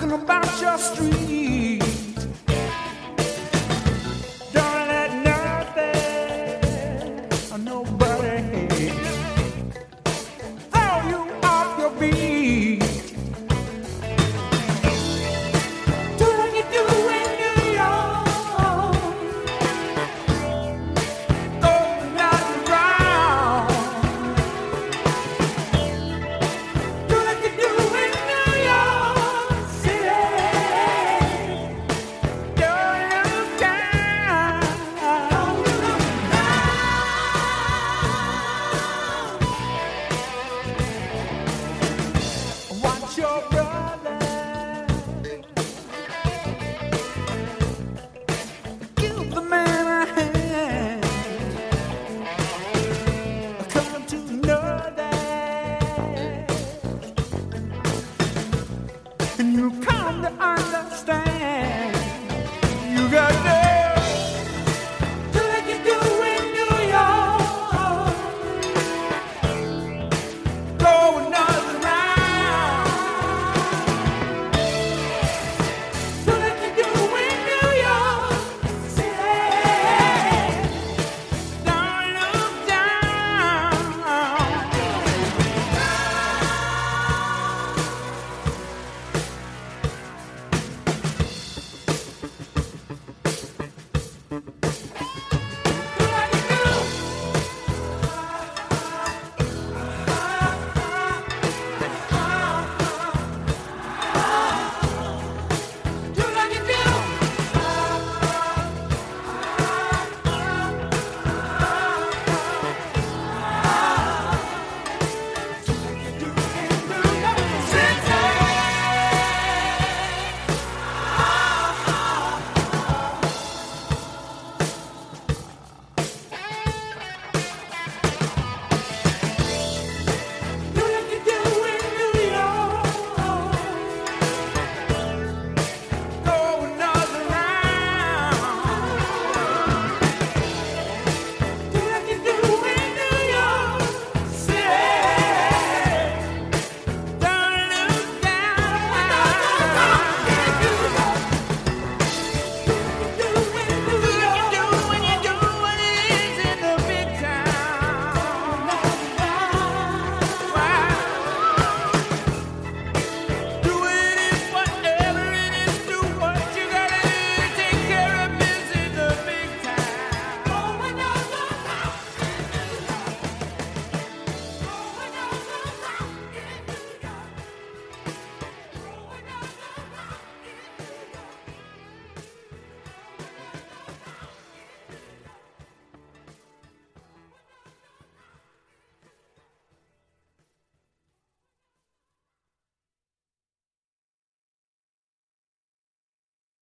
about your street. Don't let nothing or nobody throw you off your feet. Do what you do in New York. Go nothing wrong. Do what you do in New York City. Don't look down. Don't look down. Watch your brother. Give the man a hand. Come to know that, and you come to understand.